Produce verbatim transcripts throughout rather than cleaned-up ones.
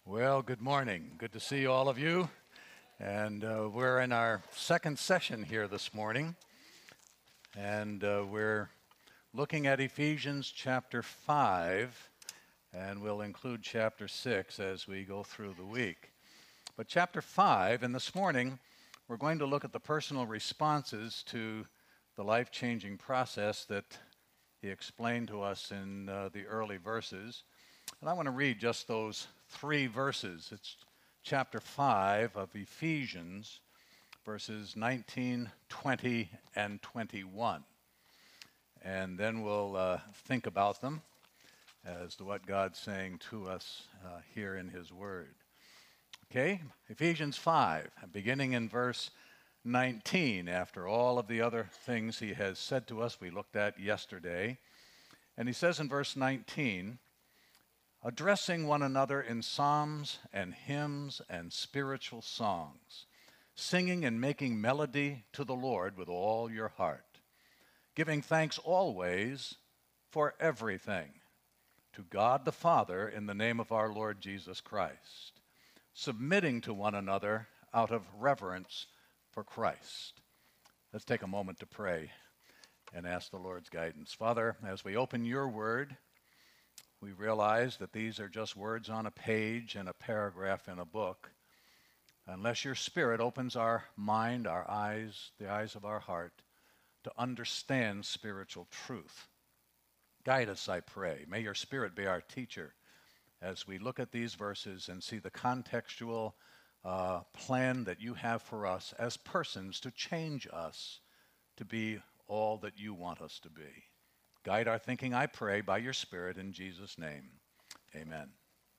Well, good morning. Good to see all of you. And uh, we're in our second session here this morning. And uh, we're looking at Ephesians chapter five, and we'll include chapter six as we go through the week. But chapter five, and this morning, we're going to look at the personal responses to the life-changing process that he explained to us in uh, the early verses. And I want to read just those three verses. It's chapter five of Ephesians, verses nineteen, twenty, and twenty-one. And then we'll uh, think about them as to what God's saying to us uh, here in his word. Okay, Ephesians five, beginning in verse nineteen, after all of the other things he has said to us we looked at yesterday. And he says in verse nineteen, addressing one another in psalms and hymns and spiritual songs, singing and making melody to the Lord with all your heart, giving thanks always for everything to God the Father in the name of our Lord Jesus Christ, submitting to one another out of reverence for Christ. Let's take a moment to pray and ask the Lord's guidance. Father, as we open your word, we realize that these are just words on a page and a paragraph in a book. Unless your Spirit opens our mind, our eyes, the eyes of our heart, to understand spiritual truth. Guide us, I pray. May your Spirit be our teacher as we look at these verses and see the contextual uh, plan that you have for us as persons to change us to be all that you want us to be. Guide our thinking, I pray, by your Spirit in Jesus' name. Amen.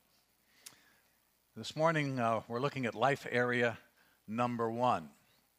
This morning, uh, we're looking at life area number one.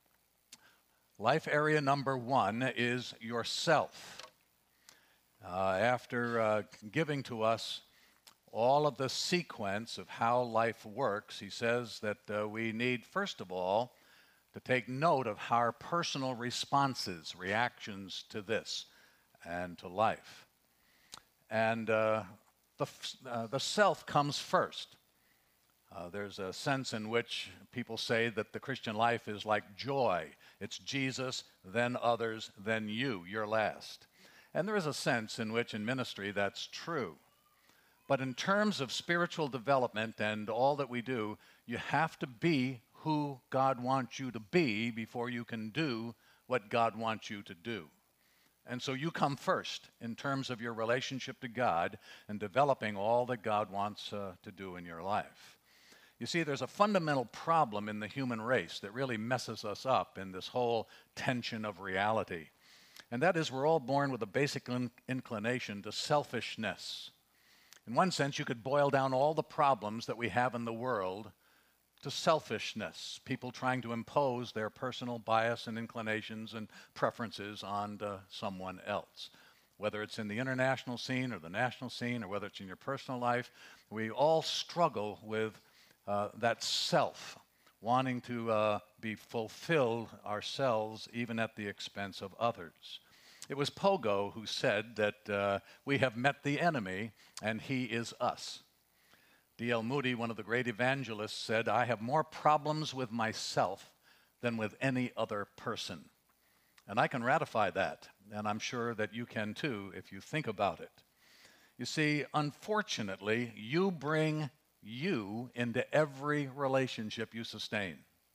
Life area number one is yourself. Uh, after uh, giving to us all of the sequence of how life works, he says that uh, we need, first of all, to take note of our personal responses, reactions to this and to life. And uh, the, uh, the self comes first. Uh, there's a sense in which people say that the Christian life is like joy. It's Jesus, then others, then you, you're last. And there is a sense in which in ministry that's true. But in terms of spiritual development and all that we do, you have to be who God wants you to be before you can do what God wants you to do. And so you come first in terms of your relationship to God and developing all that God wants uh, to do in your life. You see, there's a fundamental problem in the human race that really messes us up in this whole tension of reality. And that is we're all born with a basic in- inclination to selfishness. In one sense, you could boil down all the problems that we have in the world to selfishness, people trying to impose their personal bias and inclinations and preferences on uh, someone else. Whether it's in the international scene or the national scene or whether it's in your personal life, we all struggle with uh, that self, wanting to uh, be fulfilled ourselves even at the expense of others. It was Pogo who said that uh, we have met the enemy and he is us. D L Moody, one of the great evangelists, said, I have more problems with myself than with any other person. And I can ratify that, and I'm sure that you can too if you think about it. You see, unfortunately, you bring you into every relationship you sustain.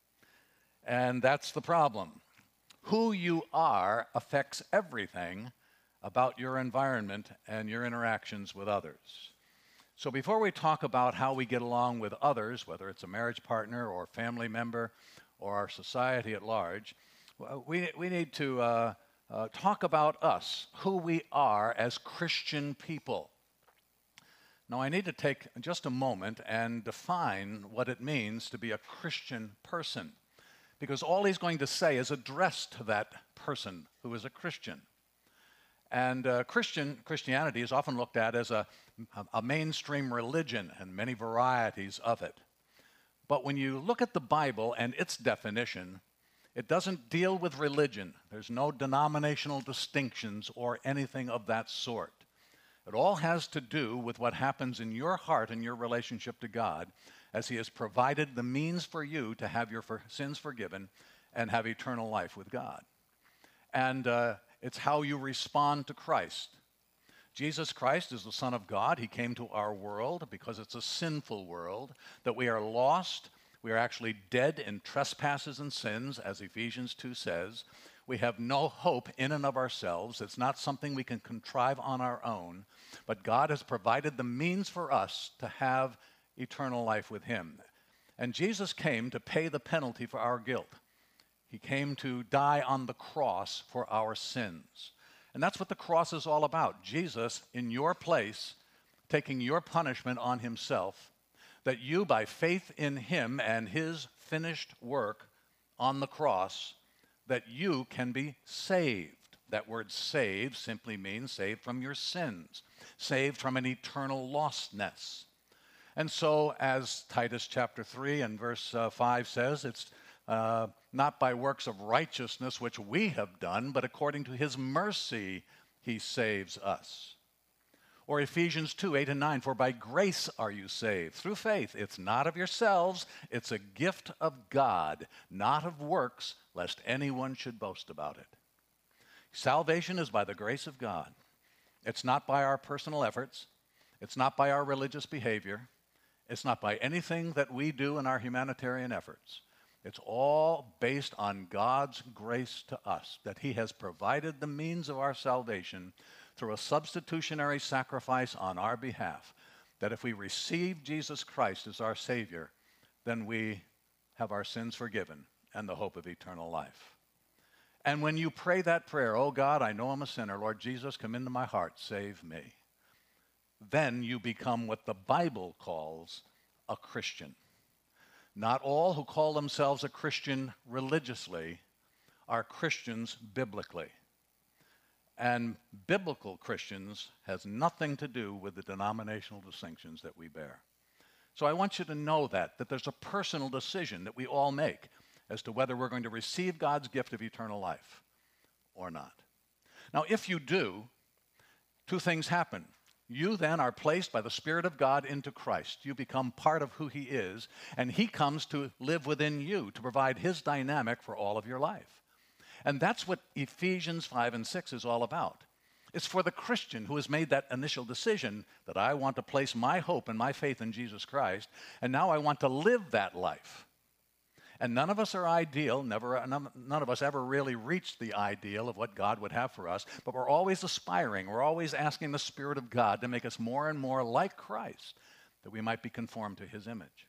And that's the problem. Who you are affects everything about your environment and your interactions with others. So before we talk about how we get along with others, whether it's a marriage partner or family member or our society at large, we, we need to uh, uh, talk about us, who we are as Christian people. Now, I need to take just a moment and define what it means to be a Christian person, because all he's going to say is addressed to that person who is a Christian. And uh, Christian Christianity is often looked at as a, a mainstream religion and many varieties of it. But when you look at the Bible and its definition, it doesn't deal with religion. There's no denominational distinctions or anything of that sort. It all has to do with what happens in your heart and your relationship to God as he has provided the means for you to have your for sins forgiven and have eternal life with God. And uh, it's how you respond to Christ. Jesus Christ is the Son of God. He came to our world because it's a sinful world, that we are lost. We are actually dead in trespasses and sins, as Ephesians two says. We have no hope in and of ourselves. It's not something we can contrive on our own, but God has provided the means for us to have eternal life with him. And Jesus came to pay the penalty for our guilt. He came to die on the cross for our sins. And that's what the cross is all about. Jesus, in your place, taking your punishment on himself, that you, by faith in him and his finished work on the cross, that you can be saved. That word saved simply means saved from your sins, saved from an eternal lostness. And so, as Titus chapter three and verse uh, five says, it's uh, not by works of righteousness which we have done, but according to his mercy he saves us. Or Ephesians two, eight and nine, for by grace are you saved, through faith. It's not of yourselves, it's a gift of God, not of works, lest anyone should boast about it. Salvation is by the grace of God. It's not by our personal efforts. It's not by our religious behavior. It's not by anything that we do in our humanitarian efforts. It's all based on God's grace to us, that he has provided the means of our salvation through a substitutionary sacrifice on our behalf, that if we receive Jesus Christ as our Savior, then we have our sins forgiven and the hope of eternal life. And when you pray that prayer, oh God, I know I'm a sinner, Lord Jesus, come into my heart, save me, then you become what the Bible calls a Christian. Not all who call themselves a Christian religiously are Christians biblically. And biblical Christians has nothing to do with the denominational distinctions that we bear. So I want you to know that, that there's a personal decision that we all make as to whether we're going to receive God's gift of eternal life or not. Now, if you do, two things happen. You then are placed by the Spirit of God into Christ. You become part of who he is, and he comes to live within you to provide his dynamic for all of your life. And that's what Ephesians five and six is all about. It's for the Christian who has made that initial decision that I want to place my hope and my faith in Jesus Christ, and now I want to live that life. And none of us are ideal. Never, none, none of us ever really reached the ideal of what God would have for us, but we're always aspiring. We're always asking the Spirit of God to make us more and more like Christ, that we might be conformed to his image.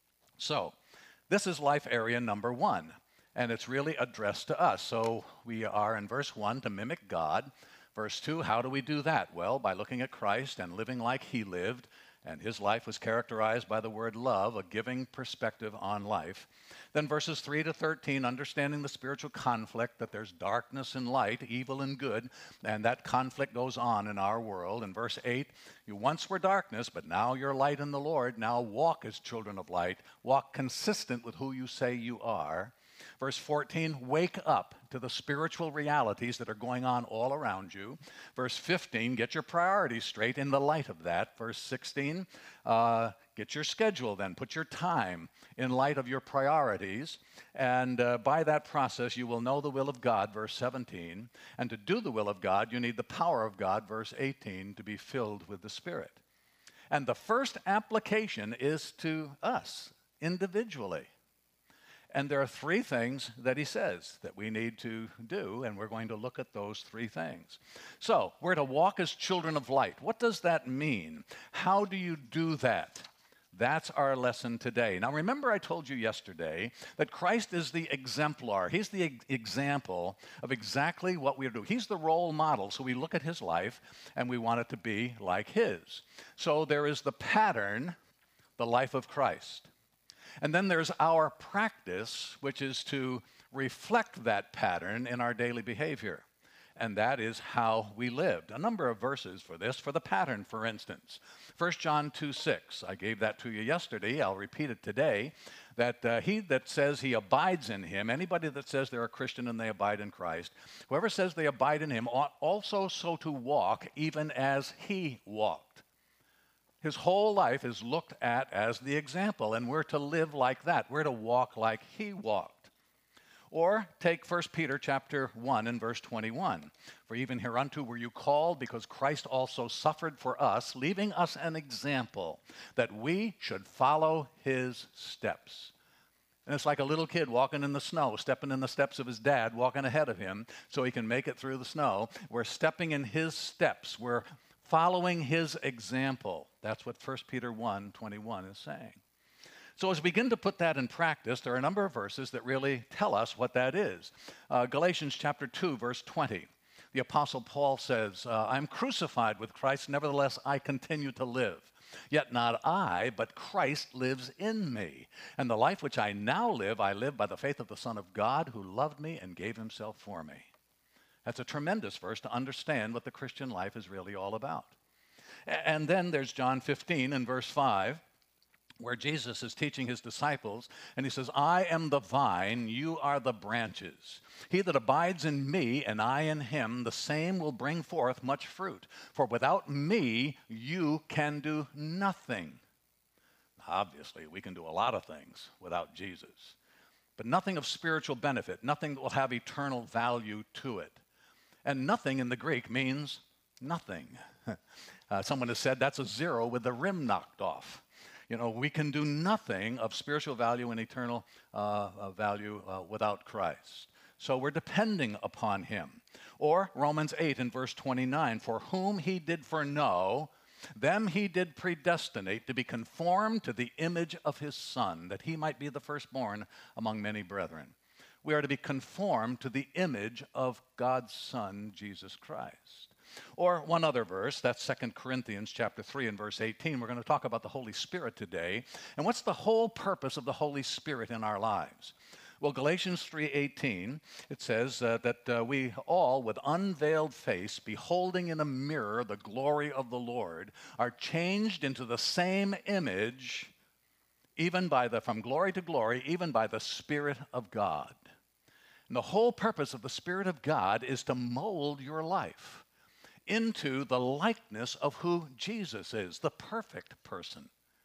So, this is life area number one, and it's really addressed to us. So we are in verse one to mimic God. Verse two, how do we do that? Well, by looking at Christ and living like he lived, and his life was characterized by the word love, a giving perspective on life. Then verses three to thirteen, understanding the spiritual conflict, that there's darkness and light, evil and good, and that conflict goes on in our world. In verse eight, you once were darkness, but now you're light in the Lord. Now walk as children of light. Walk consistent with who you say you are. Verse fourteen, wake up to the spiritual realities that are going on all around you. Verse fifteen, get your priorities straight in the light of that. Verse sixteen, uh, get your schedule then. Put your time in light of your priorities. And uh, by that process, you will know the will of God, verse seventeen. And to do the will of God, you need the power of God, verse eighteen, to be filled with the Spirit. And the first application is to us individually. And there are three things that he says that we need to do, and we're going to look at those three things. So, we're to walk as children of light. What does that mean? How do you do that? That's our lesson today. Now, remember I told you yesterday that Christ is the exemplar. He's the e- example of exactly what we do. He's the role model, so we look at his life, and we want it to be like his. So there is the pattern, the life of Christ. And then there's our practice, which is to reflect that pattern in our daily behavior. And that is how we lived. A number of verses for this, for the pattern, for instance. First John two six, I gave that to you yesterday. I'll repeat it today. That uh, he that says he abides in him, anybody that says they're a Christian and they abide in Christ, whoever says they abide in him ought also so to walk even as he walked. His whole life is looked at as the example, and we're to live like that. We're to walk like he walked. Or take First Peter chapter one and verse twenty-one. For even hereunto were you called, because Christ also suffered for us, leaving us an example, that we should follow his steps. And it's like a little kid walking in the snow, stepping in the steps of his dad, walking ahead of him so he can make it through the snow. We're stepping in his steps. We're following his example. That's what First Peter one twenty-one is saying. So as we begin to put that in practice, there are a number of verses that really tell us what that is. Uh, Galatians chapter two, verse twenty. The Apostle Paul says, uh, I'm crucified with Christ, nevertheless I continue to live. Yet not I, but Christ lives in me. And the life which I now live, I live by the faith of the Son of God, who loved me and gave himself for me. That's a tremendous verse to understand what the Christian life is really all about. And then there's John fifteen and verse five, where Jesus is teaching his disciples, and he says, I am the vine, you are the branches. He that abides in me, and I in him, the same will bring forth much fruit. For without me, you can do nothing. Obviously, we can do a lot of things without Jesus, but nothing of spiritual benefit, nothing that will have eternal value to it. And nothing in the Greek means nothing. uh, someone has said that's a zero with the rim knocked off. You know, we can do nothing of spiritual value and eternal uh, uh, value uh, without Christ. So we're depending upon him. Or Romans eight and verse twenty-nine, for whom he did foreknow, them he did predestinate to be conformed to the image of his Son, that he might be the firstborn among many brethren. We are to be conformed to the image of God's Son, Jesus Christ. Or one other verse, that's Second Corinthians chapter three and verse eighteen. We're going to talk about the Holy Spirit today. And what's the whole purpose of the Holy Spirit in our lives? Well, Galatians three eighteen, it says uh, that uh, we all, with unveiled face, beholding in a mirror the glory of the Lord, are changed into the same image, even by the, from glory to glory, even by the Spirit of God. And the whole purpose of the Spirit of God is to mold your life into the likeness of who Jesus is, the perfect person,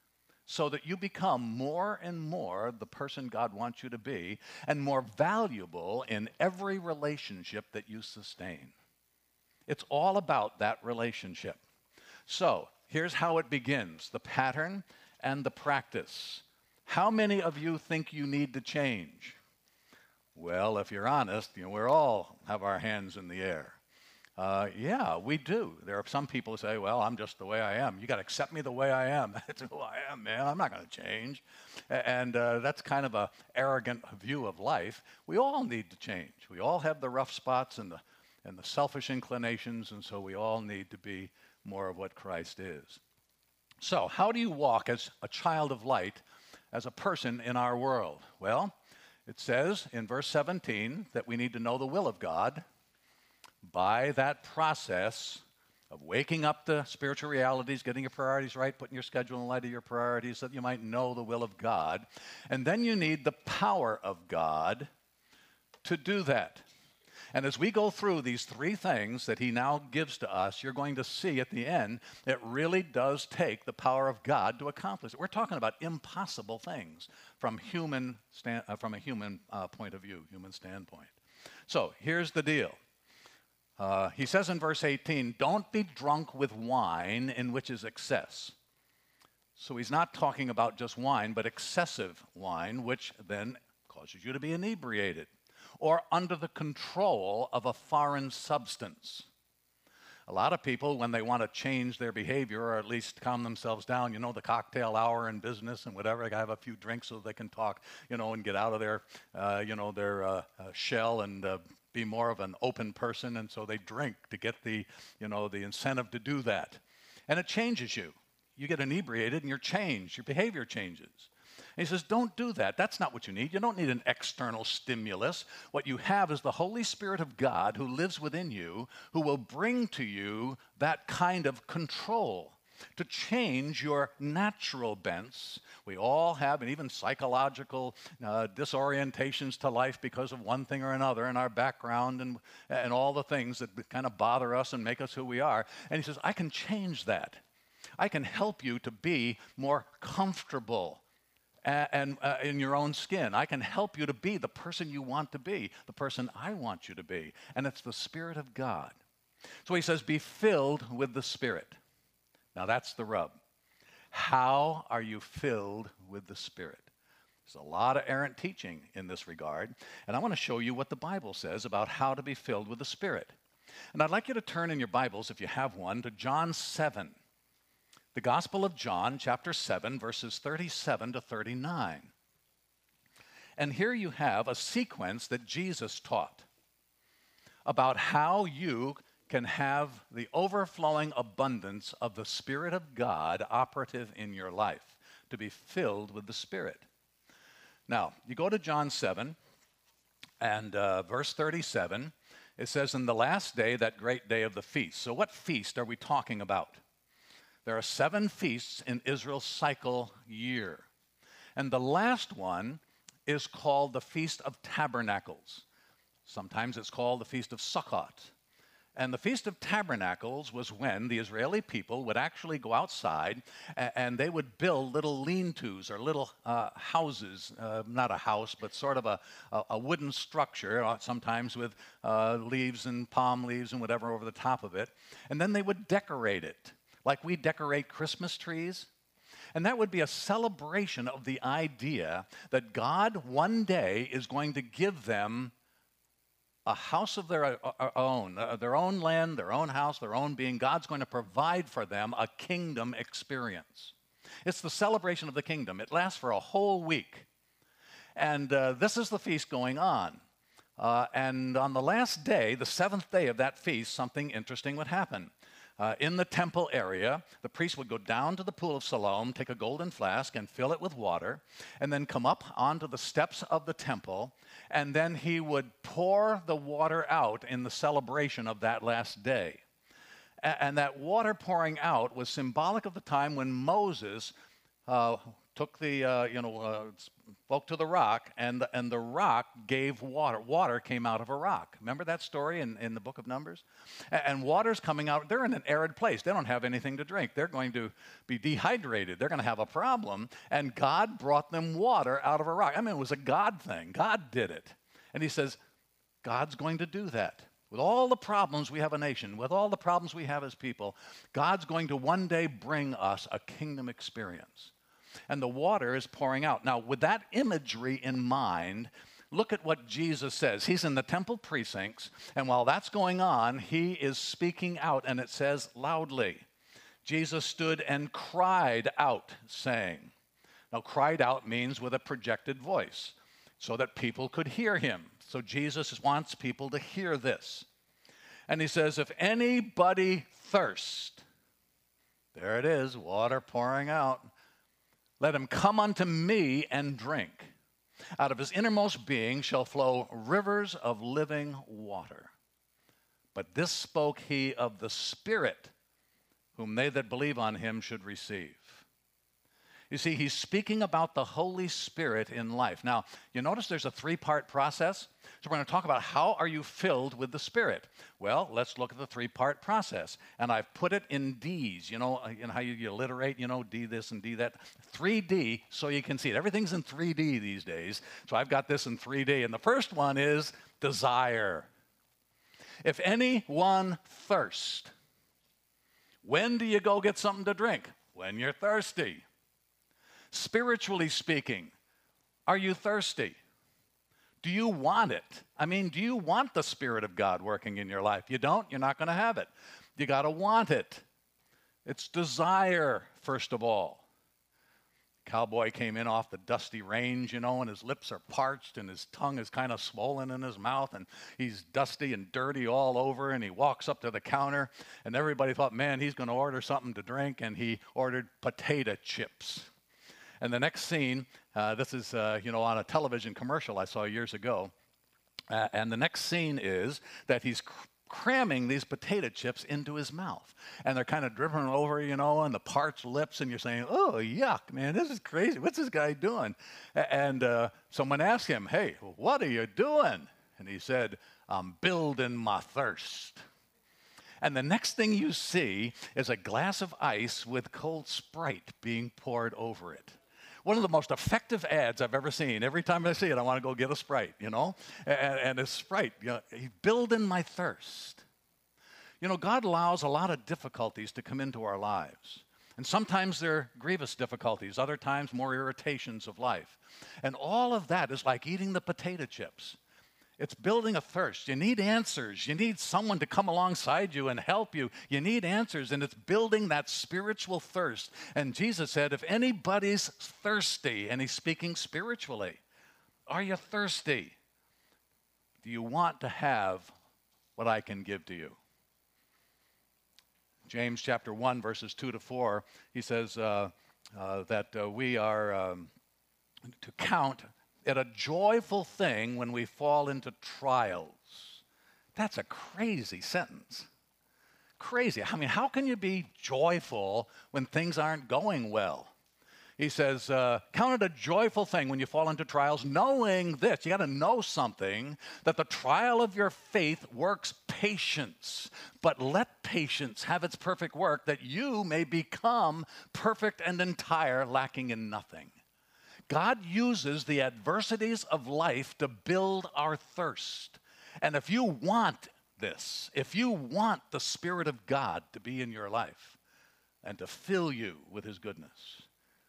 so that you become more and more the person God wants you to be and more valuable in every relationship that you sustain. It's all about that relationship. So here's how it begins, the pattern and the practice. How many of you think you need to change? Well, if you're honest, you know, we all have our hands in the air. Uh, yeah, we do. There are some people who say, well, I'm just the way I am. You got to accept me the way I am. That's who I am, man. I'm not going to change. And uh, that's kind of an arrogant view of life. We all need to change. We all have the rough spots and the, and the selfish inclinations, and so we all need to be more of what Christ is. So how do you walk as a child of light, as a person in our world? Well, it says in verse seventeen that we need to know the will of God. By that process of waking up to spiritual realities, getting your priorities right, putting your schedule in light of your priorities so that you might know the will of God. And then you need the power of God to do that. And as we go through these three things that he now gives to us, you're going to see at the end it really does take the power of God to accomplish it. We're talking about impossible things from human stand, uh, from a human uh, point of view, human standpoint. So here's the deal. Uh, he says in verse eighteen, don't be drunk with wine in which is excess. So he's not talking about just wine, but excessive wine, which then causes you to be inebriated, or under the control of a foreign substance. A lot of people, when they want to change their behavior or at least calm themselves down, you know, the cocktail hour in business and whatever, they gotta have a few drinks so they can talk, you know, and get out of their, uh, you know, their uh, uh, shell and uh, be more of an open person, and so they drink to get the, you know, the incentive to do that. And it changes you. You get inebriated and you're changed, your behavior changes. And he says, don't do that. That's not what you need. You don't need an external stimulus. What you have is the Holy Spirit of God who lives within you, who will bring to you that kind of control to change your natural bents. We all have, and even psychological uh, disorientations to life because of one thing or another in our background and, and all the things that kind of bother us and make us who we are. And he says, I can change that. I can help you to be more comfortable and, and uh, in your own skin. I can help you to be the person you want to be, the person I want you to be. And it's the Spirit of God. So he says, be filled with the Spirit. Now that's the rub. How are you filled with the Spirit? There's a lot of errant teaching in this regard, and I want to show you what the Bible says about how to be filled with the Spirit. And I'd like you to turn in your Bibles, if you have one, to John seven. The Gospel of John, chapter seven, verses thirty-seven to thirty-nine. And here you have a sequence that Jesus taught about how you can have the overflowing abundance of the Spirit of God operative in your life, to be filled with the Spirit. Now, you go to John seven, and uh, verse thirty-seven, it says, in the last day, that great day of the feast. So what feast are we talking about? There are seven feasts in Israel's cycle year. And the last one is called the Feast of Tabernacles. Sometimes it's called the Feast of Sukkot. And the Feast of Tabernacles was when the Israeli people would actually go outside and, and they would build little lean-tos or little uh, houses, uh, not a house, but sort of a, a, a wooden structure, uh, sometimes with uh, leaves and palm leaves and whatever over the top of it. And then they would decorate it, like we decorate Christmas trees. And that would be a celebration of the idea that God one day is going to give them a house of their uh, own, uh, their own land, their own house, their own being. God's going to provide for them a kingdom experience. It's the celebration of the kingdom. It lasts for a whole week. And uh, this is the feast going on. Uh, and on the last day, the seventh day of that feast, something interesting would happen. Uh, in the temple area, the priest would go down to the pool of Siloam, take a golden flask and fill it with water, and then come up onto the steps of the temple, and then he would pour the water out in the celebration of that last day. A- and that water pouring out was symbolic of the time when Moses uh, took the, uh, you know, uh, spoke to the rock, and the, and the rock gave water. Water came out of a rock. Remember that story in, in the book of Numbers? And, and water's coming out. They're in an arid place. They don't have anything to drink. They're going to be dehydrated. They're going to have a problem. And God brought them water out of a rock. I mean, it was a God thing. God did it. And he says, God's going to do that. With all the problems we have a nation, with all the problems we have as people, God's going to one day bring us a kingdom experience. And the water is pouring out. Now, with that imagery in mind, look at what Jesus says. He's in the temple precincts, and while that's going on, he is speaking out, and it says loudly. Jesus stood and cried out, saying. Now, cried out means with a projected voice, so that people could hear him. So Jesus wants people to hear this. And he says, if anybody thirst, there it is, water pouring out. Let him come unto me and drink. Out of his innermost being shall flow rivers of living water. But this spoke he of the Spirit, whom they that believe on him should receive. You see, he's speaking about the Holy Spirit in life. Now, you notice there's a three-part process. So we're going to talk about how are you filled with the Spirit. Well, let's look at the three-part process. And I've put it in D's. You know, you know how you, you alliterate, you know, D this and D that. three D, so you can see it. Everything's in three D these days. So I've got this in three D. And the first one is desire. If anyone thirst, when do you go get something to drink? When you're thirsty. Spiritually speaking, are you thirsty? Do you want it? I mean, do you want the Spirit of God working in your life? You don't, you're not going to have it. You got to want it. It's desire, first of all. Cowboy came in off the dusty range, you know, and his lips are parched and his tongue is kind of swollen in his mouth, and he's dusty and dirty all over, and he walks up to the counter, and everybody thought, man, he's going to order something to drink, and he ordered potato chips. And the next scene, uh, this is, uh, you know, on a television commercial I saw years ago. Uh, and the next scene is that he's cr- cramming these potato chips into his mouth. And they're kind of dripping over, you know, and the parched lips. And you're saying, oh, yuck, man, this is crazy. What's this guy doing? A- and uh, someone asked him, hey, what are you doing? And he said, I'm building my thirst. And the next thing you see is a glass of ice with cold Sprite being poured over it. One of the most effective ads I've ever seen. Every time I see it, I want to go get a Sprite, you know? And, and it's Sprite, you know, he's building my thirst. You know, God allows a lot of difficulties to come into our lives. And sometimes they're grievous difficulties, other times more irritations of life. And all of that is like eating the potato chips. It's building a thirst. You need answers. You need someone to come alongside you and help you. You need answers, and it's building that spiritual thirst. And Jesus said, if anybody's thirsty, and he's speaking spiritually, are you thirsty? Do you want to have what I can give to you? James chapter one, verses two to four, he says uh, uh, that uh, we are um, to count it a joyful thing when we fall into trials. That's a crazy sentence. Crazy. I mean, how can you be joyful when things aren't going well? He says, uh, count it a joyful thing when you fall into trials, knowing this. You got to know something, that the trial of your faith works patience. But let patience have its perfect work, that you may become perfect and entire, lacking in nothing. God uses the adversities of life to build our thirst. And if you want this, if you want the Spirit of God to be in your life and to fill you with his goodness,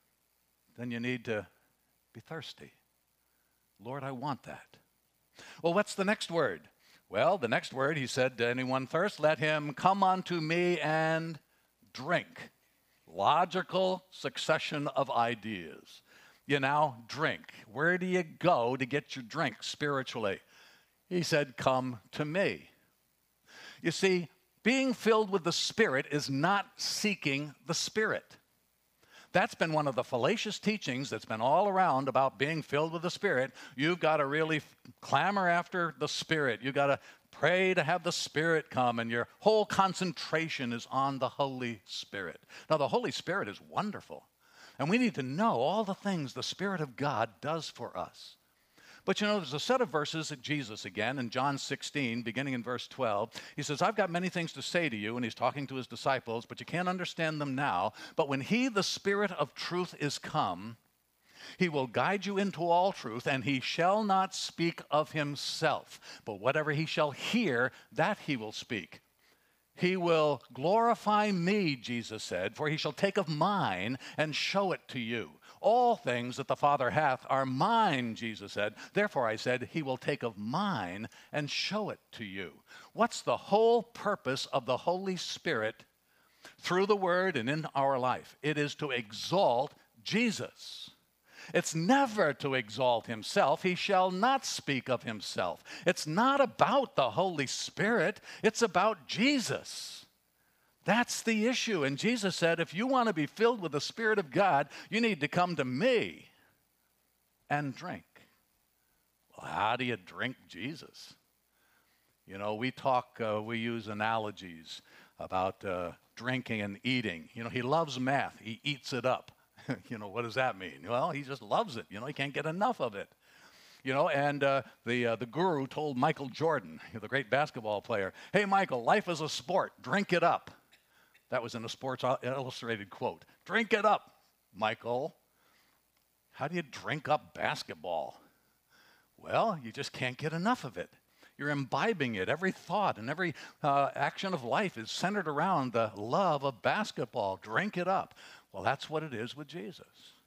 then you need to be thirsty. Lord, I want that. Well, what's the next word? Well, the next word, he said, to anyone thirst, let him come unto me and drink. Logical succession of ideas. You now drink. Where do you go to get your drink spiritually? He said, come to me. You see, being filled with the Spirit is not seeking the Spirit. That's been one of the fallacious teachings that's been all around about being filled with the Spirit. You've got to really clamor after the Spirit. You've got to pray to have the Spirit come, and your whole concentration is on the Holy Spirit. Now, the Holy Spirit is wonderful. And we need to know all the things the Spirit of God does for us. But you know, there's a set of verses at Jesus again in John sixteen, beginning in verse twelve. He says, I've got many things to say to you, and he's talking to his disciples, but you can't understand them now. But when he, the Spirit of truth, is come, he will guide you into all truth, and he shall not speak of himself, but whatever he shall hear, that he will speak. He will glorify me, Jesus said, for he shall take of mine and show it to you. All things that the Father hath are mine, Jesus said. Therefore I said, he will take of mine and show it to you. What's the whole purpose of the Holy Spirit through the Word and in our life? It is to exalt Jesus. It's never to exalt himself. He shall not speak of himself. It's not about the Holy Spirit. It's about Jesus. That's the issue. And Jesus said, if you want to be filled with the Spirit of God, you need to come to me and drink. Well, how do you drink Jesus? You know, we talk, uh, we use analogies about uh, drinking and eating. You know, he loves math. He eats it up. You know, what does that mean? Well, he just loves it. You know, he can't get enough of it. You know, and uh, the, uh, the guru told Michael Jordan, the great basketball player, hey, Michael, life is a sport. Drink it up. That was in a Sports Illustrated quote. Drink it up, Michael. How do you drink up basketball? Well, you just can't get enough of it. You're imbibing it. Every thought and every uh, action of life is centered around the love of basketball. Drink it up. Well, that's what it is with Jesus,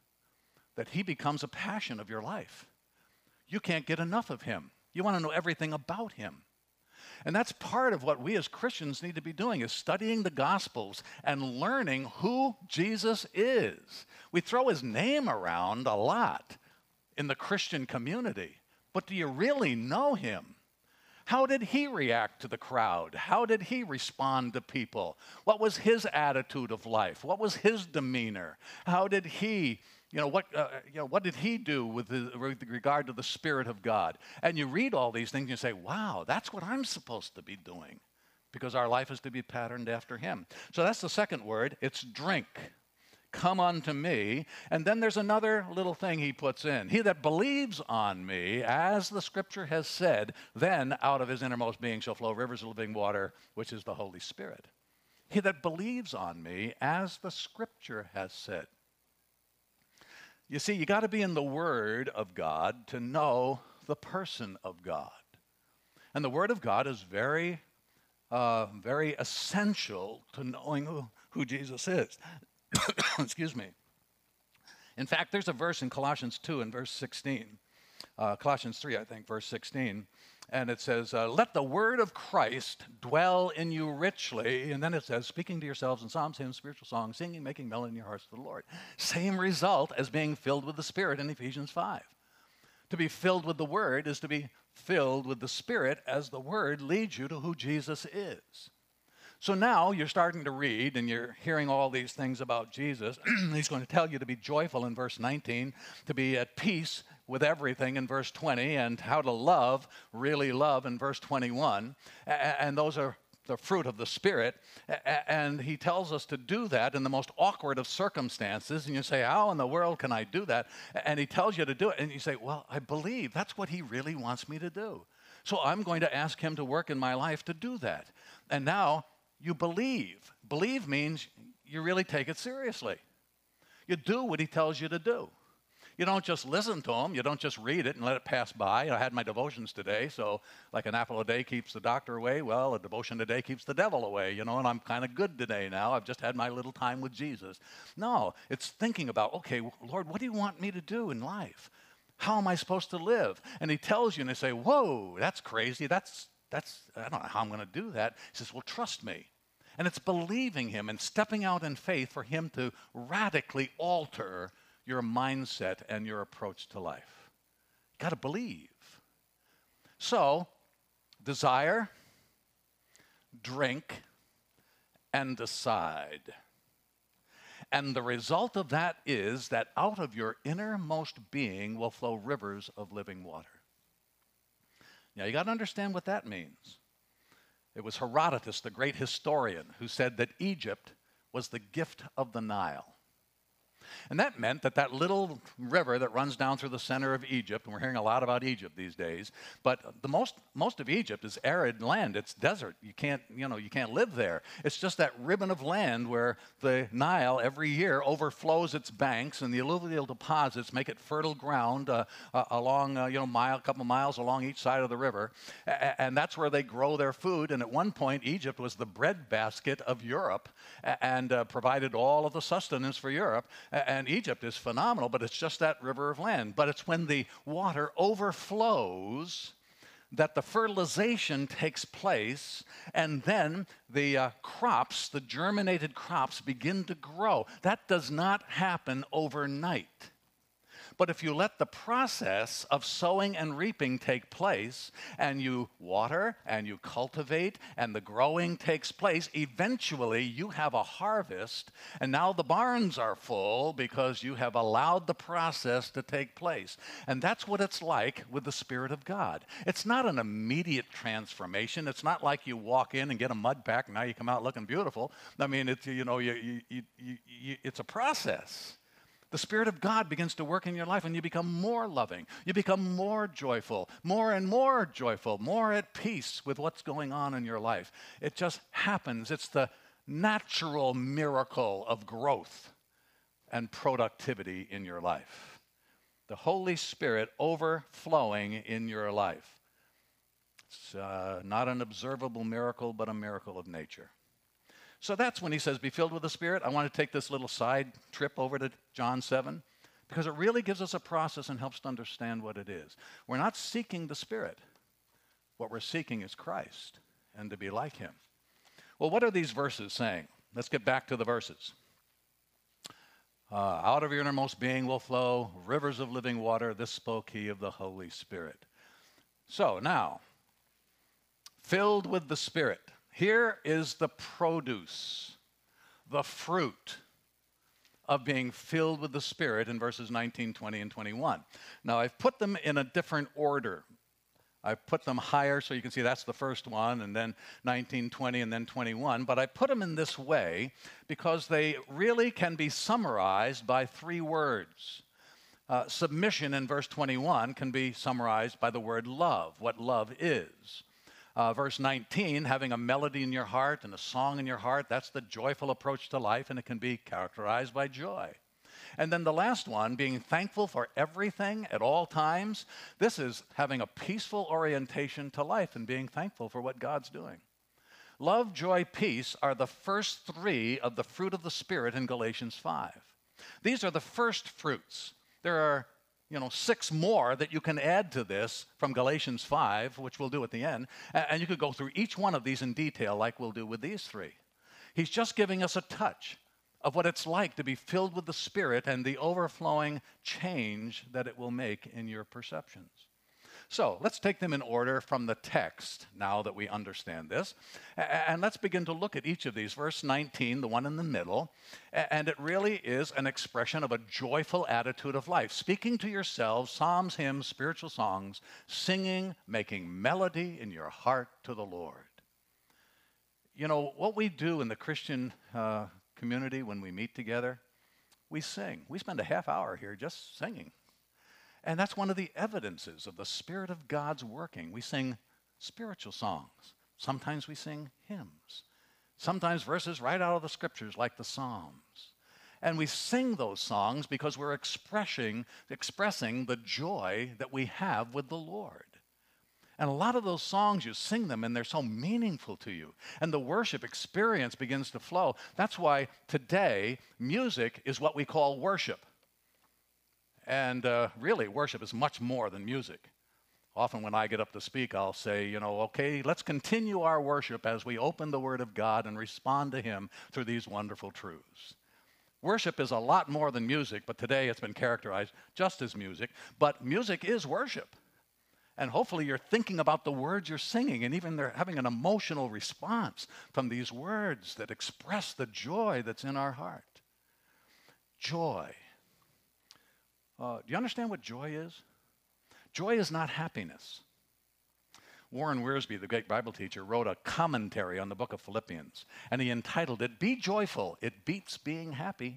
that he becomes a passion of your life. You can't get enough of him. You want to know everything about him. And that's part of what we as Christians need to be doing, is studying the Gospels and learning who Jesus is. We throw his name around a lot in the Christian community, but do you really know him? How did he react to the crowd? How did he respond to people? What was his attitude of life? What was his demeanor? How did he, you know, what, uh, you know, what did he do with, the, with regard to the Spirit of God? And you read all these things and you say, wow, that's what I'm supposed to be doing, because our life is to be patterned after him. So that's the second word. It's drink. come unto me. And then there's another little thing he puts in. He that believes on me, as the scripture has said, then out of his innermost being shall flow rivers of living water, which is the Holy Spirit. He that believes on me, as the scripture has said. You see, you got to be in the Word of God to know the person of God. And the Word of God is very, uh, very essential to knowing who, who Jesus is. Excuse me. In fact, there's a verse in Colossians two and verse sixteen. Uh, Colossians three, I think, verse sixteen. And it says, uh, let the word of Christ dwell in you richly. And then it says, speaking to yourselves in psalms, hymns, spiritual songs, singing, making melody in your hearts to the Lord. Same result as being filled with the Spirit in Ephesians five. To be filled with the Word is to be filled with the Spirit as the Word leads you to who Jesus is. So now you're starting to read and you're hearing all these things about Jesus. He's going to tell you to be joyful in verse nineteen, to be at peace with everything in verse twenty, and how to love, really love in verse twenty-one. And those are the fruit of the Spirit. And he tells us to do that in the most awkward of circumstances. And you say, how in the world can I do that? And he tells you to do it. And you say, well, I believe that's what he really wants me to do. So I'm going to ask him to work in my life to do that. And now you believe. Believe means you really take it seriously. You do what he tells you to do. You don't just listen to him. You don't just read it and let it pass by. I had my devotions today, so like an apple a day keeps the doctor away. Well, a devotion a day keeps the devil away, you know, and I'm kind of good today now. I've just had my little time with Jesus. No, it's thinking about, okay, Lord, what do you want me to do in life? How am I supposed to live? And he tells you, and you say, whoa, that's crazy. That's That's, I don't know how I'm going to do that. He says, well, trust me. And it's believing him and stepping out in faith for him to radically alter your mindset and your approach to life. You got to believe. So, desire, drink, and decide. And the result of that is that out of your innermost being will flow rivers of living water. Now, you got to understand what that means. It was Herodotus, the great historian, who said that Egypt was the gift of the Nile. And that meant that that little river that runs down through the center of Egypt, and we're hearing a lot about Egypt these days, but the most most of Egypt is arid land. It's desert. You can't, you know, you can't live there. It's just that ribbon of land where the Nile every year overflows its banks, and the alluvial deposits make it fertile ground uh, uh, along, uh, you know, mile, a couple miles along each side of the river, a- and that's where they grow their food. And at one point, Egypt was the breadbasket of Europe, a- and uh, provided all of the sustenance for Europe. And Egypt is phenomenal, but it's just that river of land. But it's when the water overflows that the fertilization takes place, and then the uh, crops, the germinated crops, begin to grow. That does not happen overnight. But if you let the process of sowing and reaping take place, and you water and you cultivate and the growing takes place, eventually you have a harvest, and now the barns are full because you have allowed the process to take place. And that's what it's like with the Spirit of God. It's not an immediate transformation. It's not like you walk in and get a mud pack and now you come out looking beautiful. I mean, it's, you know, you, you, you, you, it's a process. The Spirit of God begins to work in your life, and you become more loving. You become more joyful, more and more joyful, more at peace with what's going on in your life. It just happens. It's the natural miracle of growth and productivity in your life. The Holy Spirit overflowing in your life. It's uh, not an observable miracle, but a miracle of nature. So that's when he says, be filled with the Spirit. I want to take this little side trip over to John seven, because it really gives us a process and helps to understand what it is. We're not seeking the Spirit. What we're seeking is Christ and to be like him. Well, what are these verses saying? Let's get back to the verses. Uh, out of your innermost being will flow rivers of living water. This spoke he of the Holy Spirit. So now, filled with the Spirit. Here is the produce, the fruit of being filled with the Spirit in verses nineteen, twenty, and twenty-one. Now, I've put them in a different order. I put them higher so you can see that's the first one, and then nineteen, twenty, and then twenty-one. But I put them in this way because they really can be summarized by three words. Uh, submission in verse twenty-one can be summarized by the word love, what love is. Uh, verse nineteen, having a melody in your heart and a song in your heart, that's the joyful approach to life, and it can be characterized by joy. And then the last one, being thankful for everything at all times. This is having a peaceful orientation to life and being thankful for what God's doing. Love, joy, peace are the first three of the fruit of the Spirit in Galatians five. These are the first fruits. There are, you know, six more that you can add to this from Galatians five, which we'll do at the end. And you could go through each one of these in detail like we'll do with these three. He's just giving us a touch of what it's like to be filled with the Spirit and the overflowing change that it will make in your perceptions. So let's take them in order from the text now that we understand this. And let's begin to look at each of these. Verse nineteen, the one in the middle, and it really is an expression of a joyful attitude of life. Speaking to yourselves, psalms, hymns, spiritual songs, singing, making melody in your heart to the Lord. You know, what we do in the Christian uh, community when we meet together, we sing. We spend a half hour here just singing. And that's one of the evidences of the Spirit of God's working. We sing spiritual songs. Sometimes we sing hymns. Sometimes verses right out of the scriptures like the Psalms. And we sing those songs because we're expressing, expressing the joy that we have with the Lord. And a lot of those songs, you sing them, and they're so meaningful to you. And the worship experience begins to flow. That's why today, music is what we call worship. And uh, really, worship is much more than music. Often when I get up to speak, I'll say, you know, okay, let's continue our worship as we open the Word of God and respond to Him through these wonderful truths. Worship is a lot more than music, but today it's been characterized just as music. But music is worship. And hopefully you're thinking about the words you're singing, and even they're having an emotional response from these words that express the joy that's in our heart. Joy. Uh, do you understand what joy is? Joy is not happiness. Warren Wiersbe, the great Bible teacher, wrote a commentary on the book of Philippians, and he entitled it, "Be Joyful, It Beats Being Happy."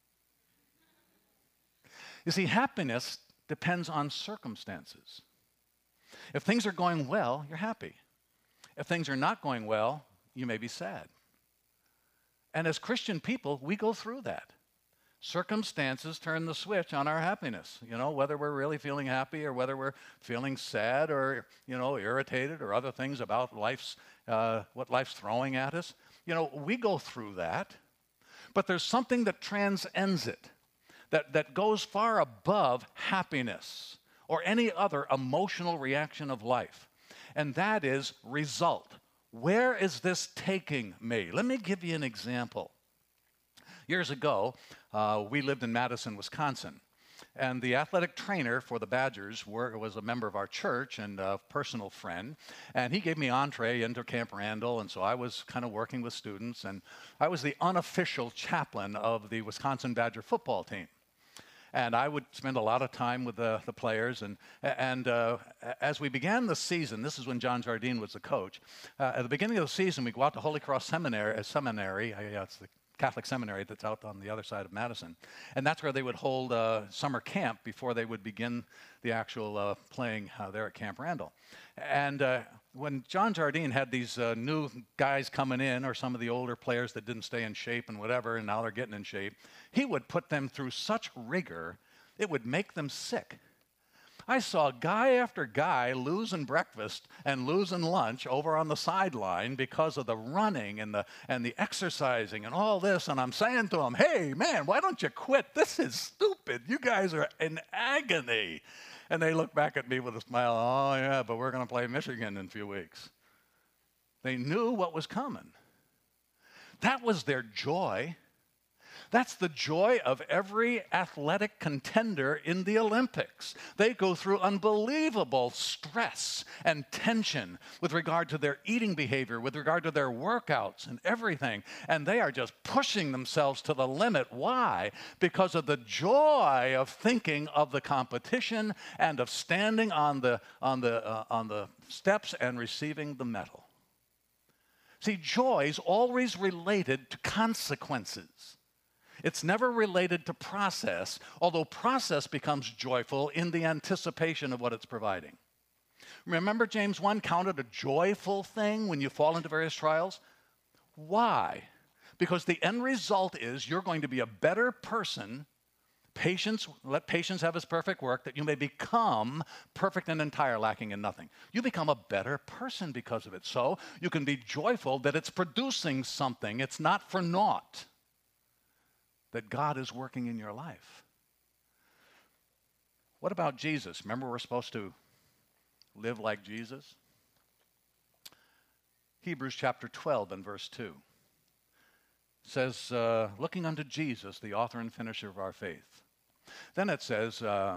You see, happiness depends on circumstances. If things are going well, you're happy. If things are not going well, you may be sad. And as Christian people, we go through that. Circumstances turn the switch on our happiness. You know, whether we're really feeling happy or whether we're feeling sad or, you know, irritated or other things about life's, uh, what life's throwing at us. You know, we go through that. But there's something that transcends it, that, that goes far above happiness or any other emotional reaction of life. And that is result. Where is this taking me? Let me give you an example. Years ago, uh, we lived in Madison, Wisconsin. And the athletic trainer for the Badgers were, was a member of our church and a personal friend. And he gave me entree into Camp Randall, and so I was kind of working with students. And I was the unofficial chaplain of the Wisconsin Badger football team. And I would spend a lot of time with the, the players. And, and uh, as we began the season, this is when John Jardine was the coach. Uh, at the beginning of the season, we go out to Holy Cross Seminary, uh, seminary uh, it's the Catholic seminary that's out on the other side of Madison. And that's where they would hold uh, summer camp before they would begin the actual uh, playing uh, there at Camp Randall. And uh, when John Jardine had these uh, new guys coming in, or some of the older players that didn't stay in shape and whatever, and now they're getting in shape, he would put them through such rigor, it would make them sick. I saw guy after guy losing breakfast and losing lunch over on the sideline because of the running and the and the exercising and all this. And I'm saying to them, hey, man, why don't you quit? This is stupid. You guys are in agony. And they look back at me with a smile. Oh, yeah, but we're going to play Michigan in a few weeks. They knew what was coming. That was their joy. That's the joy of every athletic contender in the Olympics. They go through unbelievable stress and tension with regard to their eating behavior, with regard to their workouts and everything. And they are just pushing themselves to the limit. Why? Because of the joy of thinking of the competition and of standing on the, on the, uh, on the steps and receiving the medal. See, joy is always related to consequences. It's never related to process, although process becomes joyful in the anticipation of what it's providing. Remember James one, count it a joyful thing when you fall into various trials? Why? Because the end result is you're going to be a better person. Patience, let patience have its perfect work, that you may become perfect and entire, lacking in nothing. You become a better person because of it. So you can be joyful that it's producing something. It's not for naught. That God is working in your life. What about Jesus? Remember, we're supposed to live like Jesus? Hebrews chapter twelve and verse two says, uh, looking unto Jesus, the author and finisher of our faith. Then it says, uh,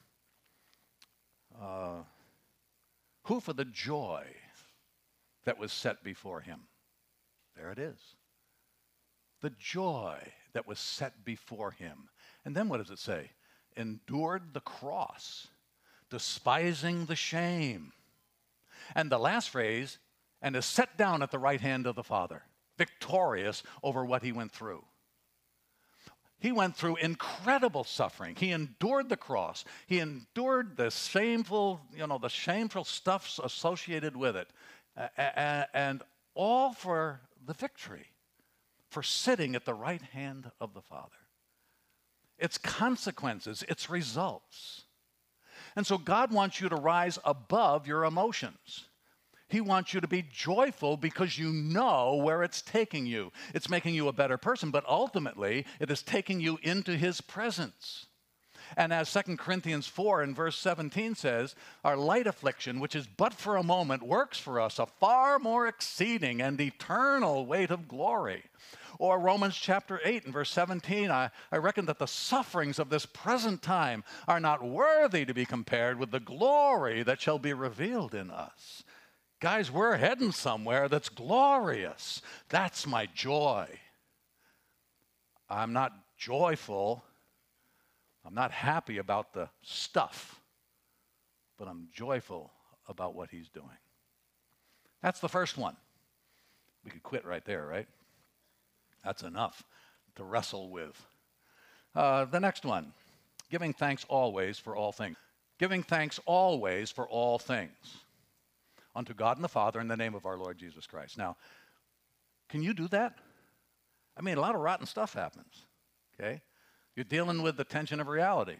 uh, who for the joy that was set before him. There it is. The joy that was set before him. And then what does it say? Endured the cross, despising the shame. And the last phrase, and is set down at the right hand of the Father, victorious over what he went through. He went through incredible suffering. He endured the cross. He endured the shameful, you know, the shameful stuff associated with it. Uh, and all for the victory. For sitting at the right hand of the Father. Its consequences, its results. And so God wants you to rise above your emotions. He wants you to be joyful because you know where it's taking you. It's making you a better person, but ultimately it is taking you into his presence. And as Second Corinthians four and verse seventeen says, our light affliction, which is but for a moment, works for us a far more exceeding and eternal weight of glory. Or Romans chapter eight and verse seventeen, I, I reckon that the sufferings of this present time are not worthy to be compared with the glory that shall be revealed in us. Guys, we're heading somewhere that's glorious. That's my joy. I'm not joyful. I'm not happy about the stuff, but I'm joyful about what he's doing. That's the first one. We could quit right there, right? That's enough to wrestle with. Uh, the next one, giving thanks always for all things. Giving thanks always for all things unto God and the Father in the name of our Lord Jesus Christ. Now, can you do that? I mean, a lot of rotten stuff happens, okay? You're dealing with the tension of reality.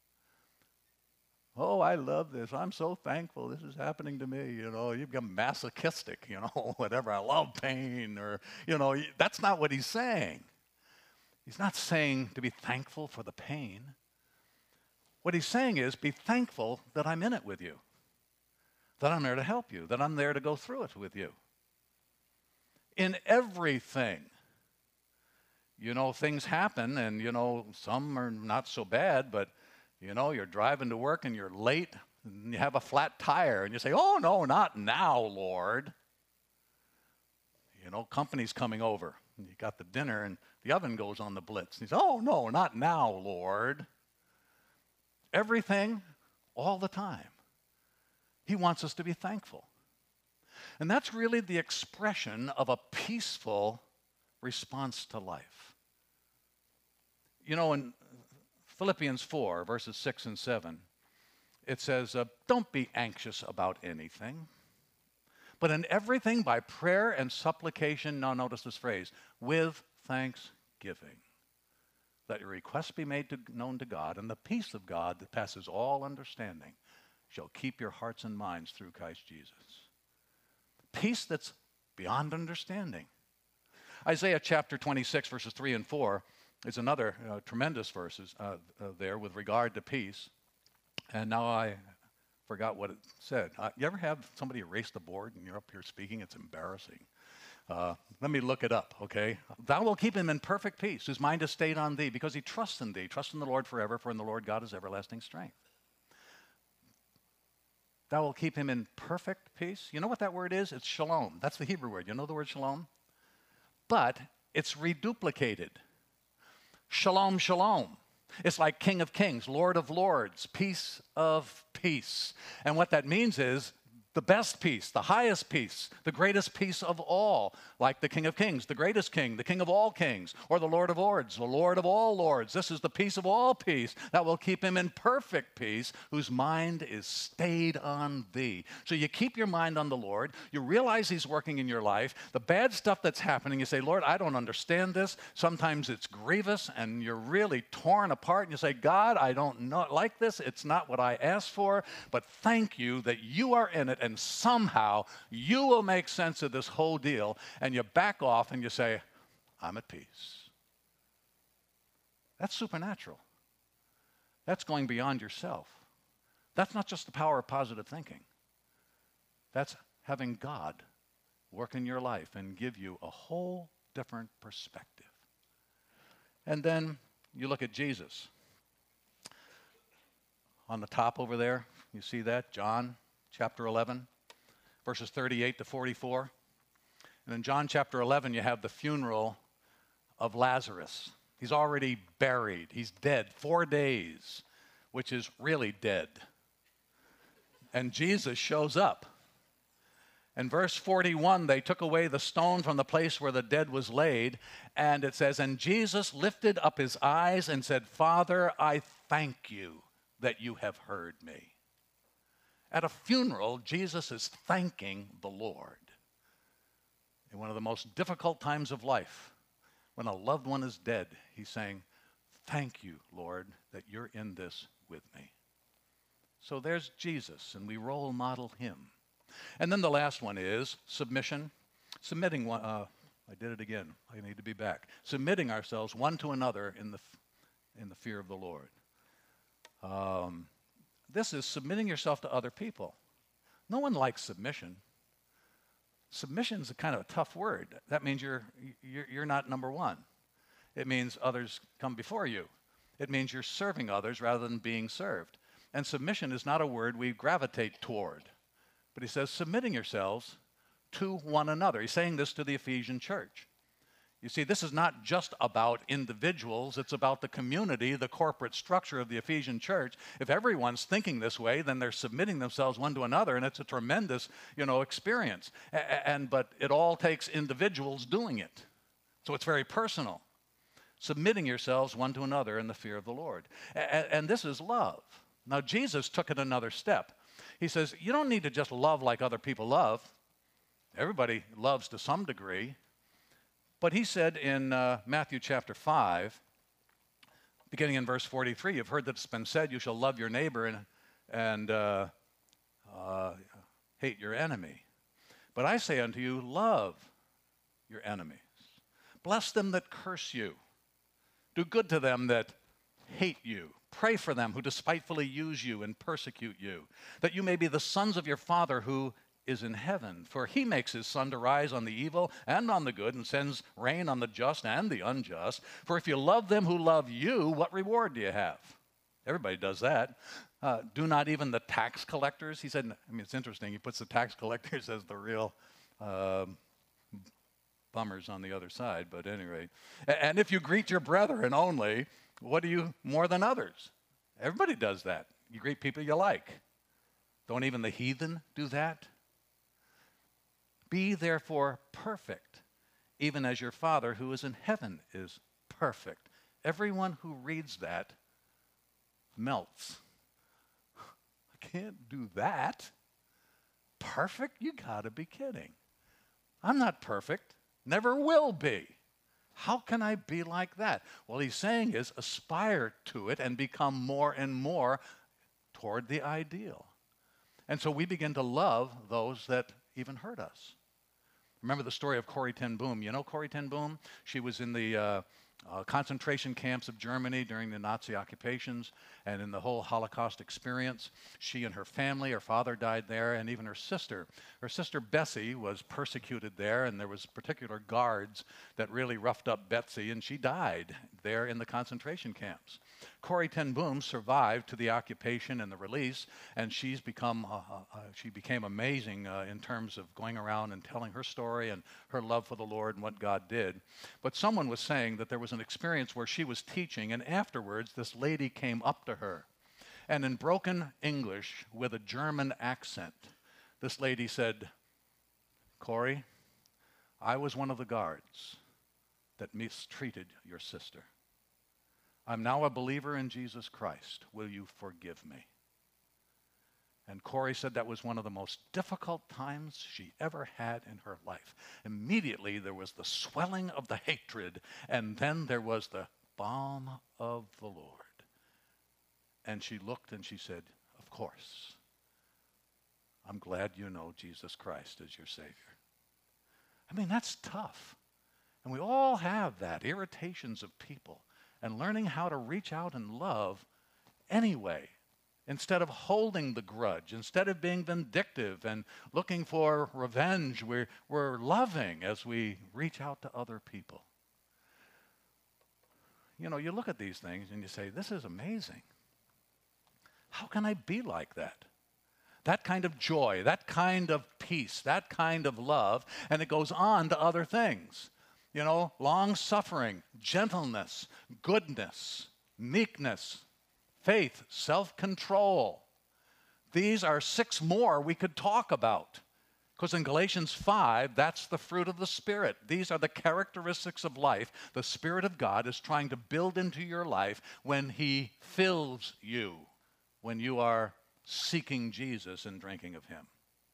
Oh, I love this. I'm so thankful this is happening to me. You know, you become masochistic, you know, whatever. I love pain or, you know, that's not what he's saying. He's not saying to be thankful for the pain. What he's saying is be thankful that I'm in it with you, that I'm there to help you, that I'm there to go through it with you. In everything. You know, things happen, and, you know, some are not so bad, but, you know, you're driving to work and you're late, and you have a flat tire, and you say, oh, no, not now, Lord. You know, company's coming over, and you got the dinner, and the oven goes on the blitz. And you say, oh, no, not now, Lord. Everything, all the time. He wants us to be thankful. And that's really the expression of a peaceful response to life. You know, in Philippians four, verses six and seven, it says, uh, don't be anxious about anything, but in everything by prayer and supplication, now notice this phrase, with thanksgiving, that your requests be made to, known to God, and the peace of God that passes all understanding shall keep your hearts and minds through Christ Jesus. Peace that's beyond understanding. Isaiah chapter twenty-six, verses three and four, is another uh, tremendous verses uh, uh, there with regard to peace. And now I forgot what it said. Uh, you ever have somebody erase the board and you're up here speaking? It's embarrassing. Uh, let me look it up, okay? Thou wilt keep him in perfect peace, whose mind is stayed on thee, because he trusts in thee. Trust in the Lord forever, for in the Lord God is everlasting strength. Thou wilt keep him in perfect peace. You know what that word is? It's shalom. That's the Hebrew word. You know the word shalom? But it's reduplicated. Shalom, shalom. It's like King of Kings, Lord of Lords, peace of peace. And what that means is the best peace, the highest peace, the greatest peace of all, like the King of Kings, the greatest King, the King of all kings, or the Lord of Lords, the Lord of all lords. This is the peace of all peace that will keep him in perfect peace, whose mind is stayed on thee. So you keep your mind on the Lord. You realize he's working in your life. The bad stuff that's happening, you say, Lord, I don't understand this. Sometimes it's grievous, and you're really torn apart, and you say, God, I don't know, like this. It's not what I asked for, but thank you that you are in it, and somehow you will make sense of this whole deal, and you back off and you say, I'm at peace. That's supernatural. That's going beyond yourself. That's not just the power of positive thinking. That's having God work in your life and give you a whole different perspective. And then you look at Jesus. On the top over there, you see that? John chapter eleven, verses thirty-eight to forty-four. And in John chapter eleven, you have the funeral of Lazarus. He's already buried. He's dead four days, which is really dead. And Jesus shows up. In verse forty-one, they took away the stone from the place where the dead was laid. And it says, and Jesus lifted up his eyes and said, Father, I thank you that you have heard me. At a funeral, Jesus is thanking the Lord. In one of the most difficult times of life, when a loved one is dead, he's saying, thank you, Lord, that you're in this with me. So there's Jesus, and we role model him. And then the last one is submission. Submitting, one, uh, I did it again. I need to be back. Submitting ourselves one to another in the, in the fear of the Lord. Um, this is submitting yourself to other people. No one likes submission. Submission is a kind of a tough word. That means you're, you're, you're not number one. It means others come before you. It means you're serving others rather than being served. And submission is not a word we gravitate toward. But he says, submitting yourselves to one another. He's saying this to the Ephesian church. You see, this is not just about individuals. It's about the community, the corporate structure of the Ephesian church. If everyone's thinking this way, then they're submitting themselves one to another, and it's a tremendous, you know, experience. A- and but it all takes individuals doing it. So it's very personal. Submitting yourselves one to another in the fear of the Lord. A- and this is love. Now, Jesus took it another step. He says, you don't need to just love like other people love. Everybody loves to some degree. But he said in uh, Matthew chapter five, beginning in verse forty-three, you've heard that it's been said, you shall love your neighbor and, and uh, uh, hate your enemy. But I say unto you, love your enemies. Bless them that curse you. Do good to them that hate you. Pray for them who despitefully use you and persecute you, that you may be the sons of your Father who is in heaven. For he makes his sun to rise on the evil and on the good, and sends rain on the just and the unjust. For if you love them who love you, what reward do you have? Everybody does that. Uh, do not even the tax collectors? He said, I mean, it's interesting. He puts the tax collectors as the real uh, bummers on the other side, but anyway. And if you greet your brethren only, what do you more than others? Everybody does that. You greet people you like. Don't even the heathen do that? Be therefore perfect, even as your Father who is in heaven is perfect. Everyone who reads that melts. I can't do that. Perfect? You gotta be kidding. I'm not perfect. Never will be. How can I be like that? Well, he's saying is aspire to it and become more and more toward the ideal. And so we begin to love those that even hurt us. Remember the story of Corrie ten Boom. You know Corrie ten Boom? She was in the uh, uh, concentration camps of Germany during the Nazi occupations and in the whole Holocaust experience. She and her family, her father died there, and even her sister. Her sister Bessie was persecuted there, and there was particular guards that really roughed up Betsy, and she died there in the concentration camps. Corrie ten Boom survived to the occupation and the release, and she's become, uh, uh, she became amazing uh, in terms of going around and telling her story and her love for the Lord and what God did. But someone was saying that there was an experience where she was teaching, and afterwards this lady came up to her, and in broken English with a German accent, this lady said, "Corrie, I was one of the guards that mistreated your sister. I'm now a believer in Jesus Christ. Will you forgive me?" And Corrie said that was one of the most difficult times she ever had in her life. Immediately there was the swelling of the hatred, and then there was the balm of the Lord. And she looked and she said, "Of course. I'm glad you know Jesus Christ as your Savior." I mean, that's tough. And we all have that, irritations of people, and learning how to reach out and love anyway, instead of holding the grudge, instead of being vindictive and looking for revenge. We're, we're loving as we reach out to other people. You know, you look at these things and you say, this is amazing. How can I be like that? That kind of joy, that kind of peace, that kind of love, and it goes on to other things. You know, long-suffering, gentleness, goodness, meekness, faith, self-control. These are six more we could talk about. Because in Galatians five, that's the fruit of the Spirit. These are the characteristics of life the Spirit of God is trying to build into your life when He fills you, when you are seeking Jesus and drinking of Him.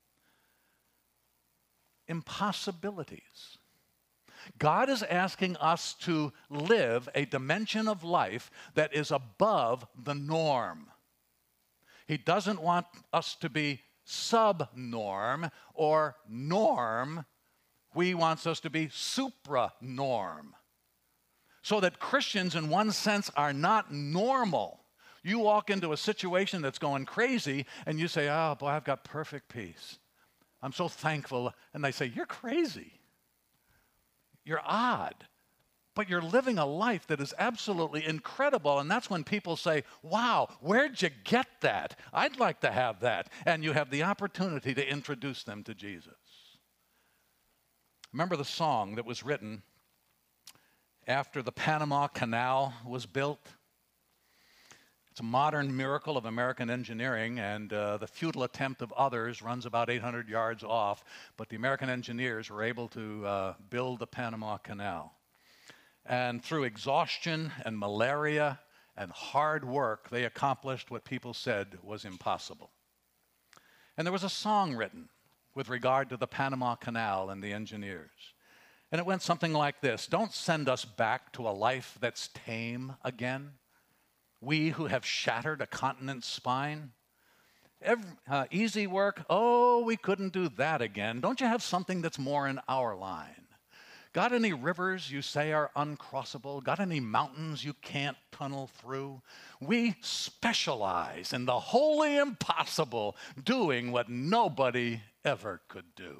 Impossibilities. God is asking us to live a dimension of life that is above the norm. He doesn't want us to be sub-norm or norm. He wants us to be supra-norm. So that Christians, in one sense, are not normal. You walk into a situation that's going crazy, and you say, "Oh, boy, I've got perfect peace. I'm so thankful." And they say, "You're crazy. You're odd, but you're living a life that is absolutely incredible." And that's when people say, "Wow, where'd you get that? I'd like to have that." And you have the opportunity to introduce them to Jesus. Remember the song that was written after the Panama Canal was built? It's a modern miracle of American engineering, and uh, the futile attempt of others runs about eight hundred yards off, but the American engineers were able to uh, build the Panama Canal. And through exhaustion and malaria and hard work, they accomplished what people said was impossible. And there was a song written with regard to the Panama Canal and the engineers. And it went something like this: "Don't send us back to a life that's tame again. We who have shattered a continent's spine. Every, uh, easy work, oh, we couldn't do that again. Don't you have something that's more in our line? Got any rivers you say are uncrossable? Got any mountains you can't tunnel through? We specialize in the wholly impossible, doing what nobody ever could do."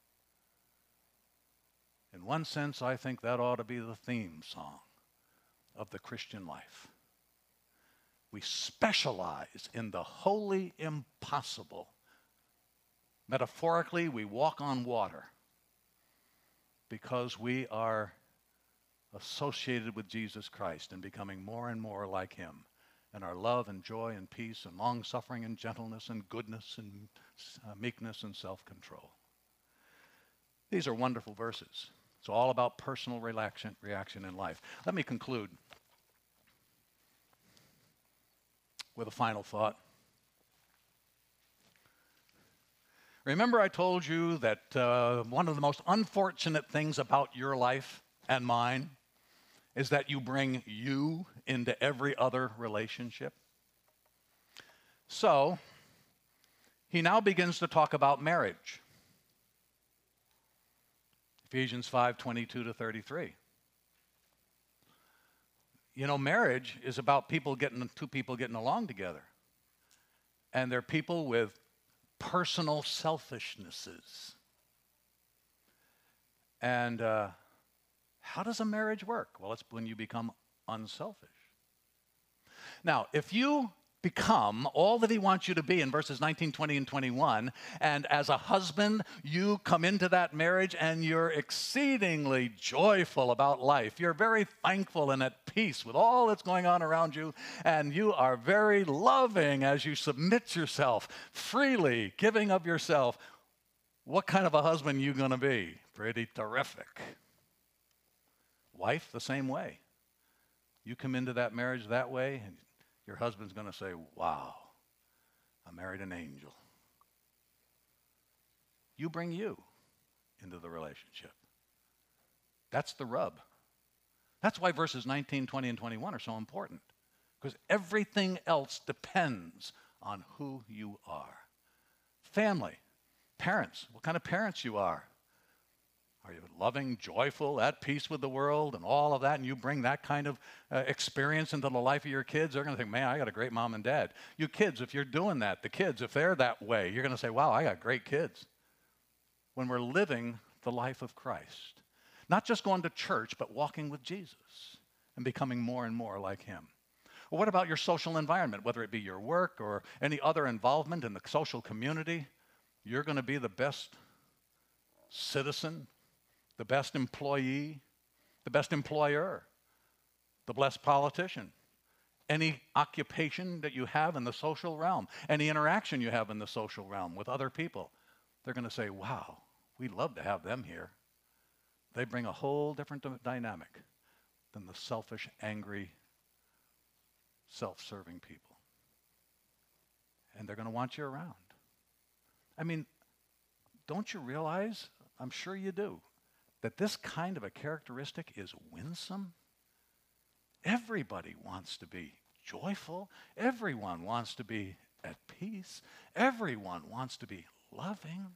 In one sense, I think that ought to be the theme song of the Christian life. We specialize in the wholly impossible. Metaphorically, we walk on water because we are associated with Jesus Christ and becoming more and more like Him in our love and joy and peace and long-suffering and gentleness and goodness and uh, meekness and self-control. These are wonderful verses. It's all about personal reaction, reaction in life. Let me conclude with a final thought. Remember I told you that uh, one of the most unfortunate things about your life and mine is that you bring you into every other relationship? So, he now begins to talk about marriage. Ephesians five, twenty-two to thirty-three. You know, marriage is about people getting, two people getting along together. And they're people with personal selfishnesses. And uh, how does a marriage work? Well, it's when you become unselfish. Now, if you become all that he wants you to be in verses nineteen, twenty, and twenty-one, and as a husband, you come into that marriage and you're exceedingly joyful about life. You're very thankful and at peace with all that's going on around you, and you are very loving as you submit yourself freely, giving of yourself. What kind of a husband are you going to be? Pretty terrific. Wife, the same way. You come into that marriage that way, and your husband's going to say, wow, I married an angel. You bring you into the relationship. That's the rub. That's why verses nineteen, twenty, and twenty-one are so important, because everything else depends on who you are. Family, parents, what kind of parents you are. Are you loving, joyful, at peace with the world and all of that, and you bring that kind of uh, experience into the life of your kids? They're going to think, man, I got a great mom and dad. You kids, if you're doing that, the kids, if they're that way, you're going to say, wow, I got great kids. When we're living the life of Christ, not just going to church, but walking with Jesus and becoming more and more like him. Well, what about your social environment, whether it be your work or any other involvement in the social community? You're going to be the best citizen, the best employee, the best employer, the best politician. Any occupation that you have in the social realm, any interaction you have in the social realm with other people, they're going to say, wow, we'd love to have them here. They bring a whole different dynamic than the selfish, angry, self-serving people. And they're going to want you around. I mean, don't you realize, I'm sure you do, that this kind of a characteristic is winsome? Everybody wants to be joyful. Everyone wants to be at peace. Everyone wants to be loving.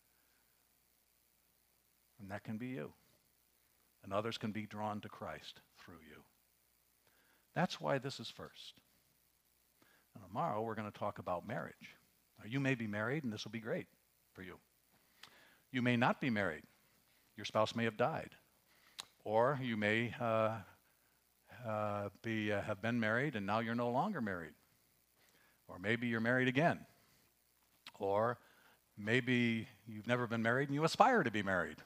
And that can be you. And others can be drawn to Christ through you. That's why this is first. And tomorrow we're going to talk about marriage. Now, you may be married, and this will be great for you. You may not be married. Your spouse may have died. Or you may uh, uh, be, uh, have been married and now you're no longer married. Or maybe you're married again. Or maybe you've never been married and you aspire to be married.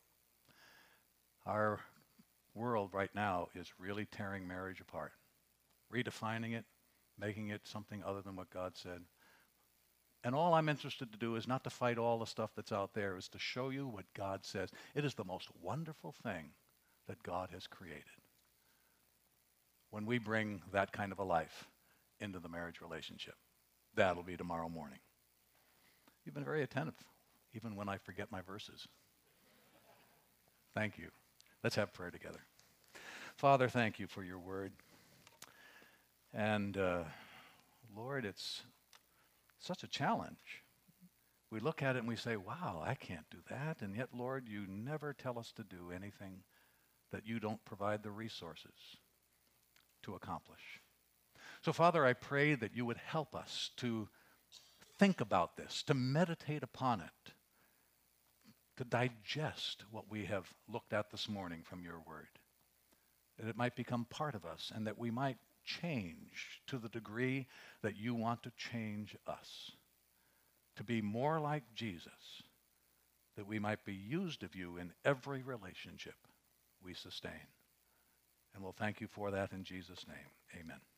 Our world right now is really tearing marriage apart, redefining it, making it something other than what God said. And all I'm interested to do is not to fight all the stuff that's out there, is to show you what God says. It is the most wonderful thing that God has created when we bring that kind of a life into the marriage relationship. That'll be tomorrow morning. You've been very attentive, even when I forget my verses. Thank you. Let's have prayer together. Father, thank you for your word. And uh, Lord, it's such a challenge. We look at it and we say, wow, I can't do that. And yet, Lord, you never tell us to do anything that you don't provide the resources to accomplish. So, Father, I pray that you would help us to think about this, to meditate upon it, to digest what we have looked at this morning from your word, that it might become part of us and that we might change to the degree that you want to change us, to be more like Jesus, that we might be used of you in every relationship we sustain. And we'll thank you for that in Jesus' name. Amen.